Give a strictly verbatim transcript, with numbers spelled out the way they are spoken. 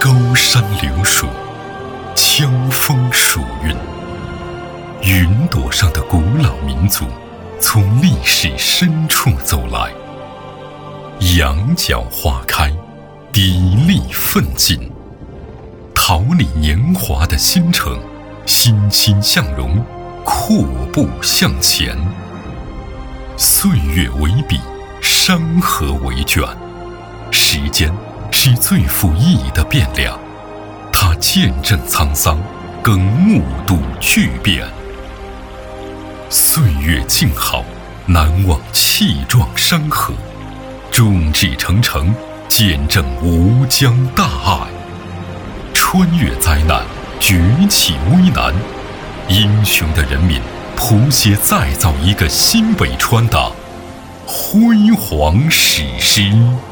高山流水，枪锋属韵。云朵上的古老民族从历史深处走来，羊角花开，砥砺奋进，桃李年华的新城欣欣向荣，阔步向前。岁月为笔，山河为卷，时间是最富意义的变量，它见证沧桑，更目睹巨变。岁月静好，难忘气壮山河，众志成城，见证吴江大爱。穿越灾难，崛起危难，英雄的人民谱写再造一个新北川的辉煌史诗。